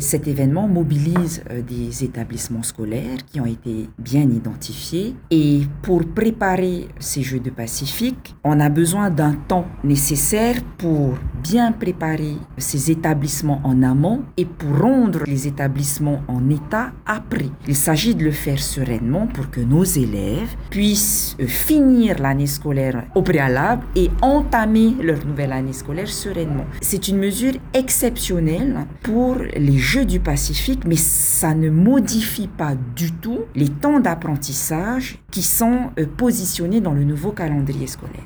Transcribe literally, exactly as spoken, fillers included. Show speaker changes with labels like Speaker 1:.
Speaker 1: Cet événement mobilise des établissements scolaires qui ont été bien identifiés et pour préparer ces Jeux du Pacifique, on a besoin d'un temps nécessaire pour bien préparer ces établissements en amont et pour rendre les établissements en état après. Il s'agit de le faire sereinement pour que nos élèves puissent finir l'année scolaire au préalable et entamer leur nouvelle année scolaire sereinement. C'est une mesure exceptionnelle pour les Jeux du Pacifique, mais ça ne modifie pas du tout les temps d'apprentissage qui sont positionnés dans le nouveau calendrier scolaire.